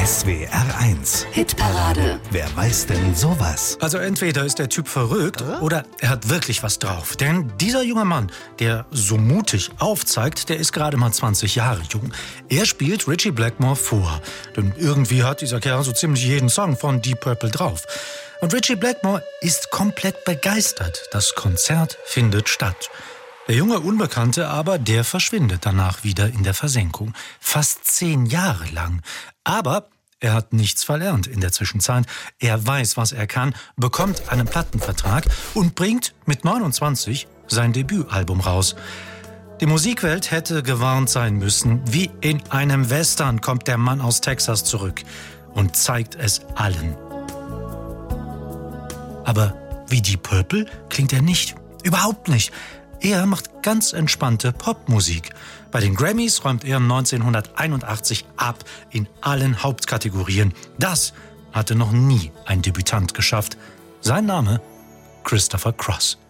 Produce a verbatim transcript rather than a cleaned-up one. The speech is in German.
S W R eins Hitparade. Wer weiß denn sowas? Also entweder ist der Typ verrückt oder er hat wirklich was drauf. Denn dieser junge Mann, der so mutig aufzeigt, der ist gerade mal zwanzig Jahre jung. Er spielt Ritchie Blackmore vor. Denn irgendwie hat dieser Kerl so ziemlich jeden Song von Deep Purple drauf. Und Ritchie Blackmore ist komplett begeistert. Das Konzert findet statt. Der junge Unbekannte aber, der verschwindet danach wieder in der Versenkung. Fast zehn Jahre lang. Aber er hat nichts verlernt in der Zwischenzeit. Er weiß, was er kann, bekommt einen Plattenvertrag und bringt mit neunundzwanzig sein Debütalbum raus. Die Musikwelt hätte gewarnt sein müssen. Wie in einem Western kommt der Mann aus Texas zurück und zeigt es allen. Aber wie Deep Purple klingt er nicht. Überhaupt nicht. Er macht ganz entspannte Popmusik. Bei den Grammys räumt er neunzehnhunderteinundachtzig ab in allen Hauptkategorien. Das hatte noch nie ein Debütant geschafft. Sein Name: Christopher Cross.